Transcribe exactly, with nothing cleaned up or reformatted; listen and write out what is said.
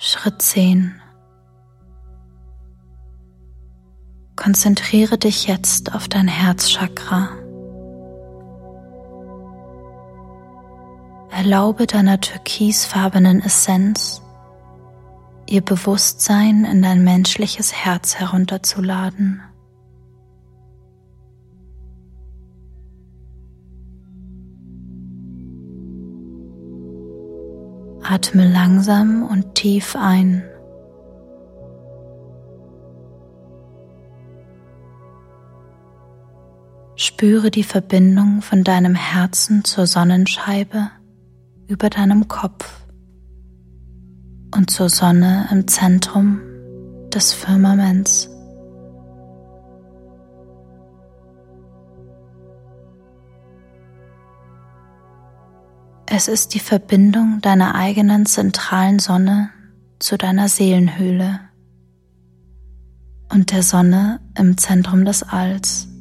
Schritt zehn. Konzentriere dich jetzt auf dein Herzchakra. Erlaube deiner türkisfarbenen Essenz, ihr Bewusstsein in dein menschliches Herz herunterzuladen. Atme langsam und tief ein. Spüre die Verbindung von deinem Herzen zur Sonnenscheibe über deinem Kopf und zur Sonne im Zentrum des Firmaments. Es ist die Verbindung deiner eigenen zentralen Sonne zu deiner Seelenhöhle und der Sonne im Zentrum des Alls.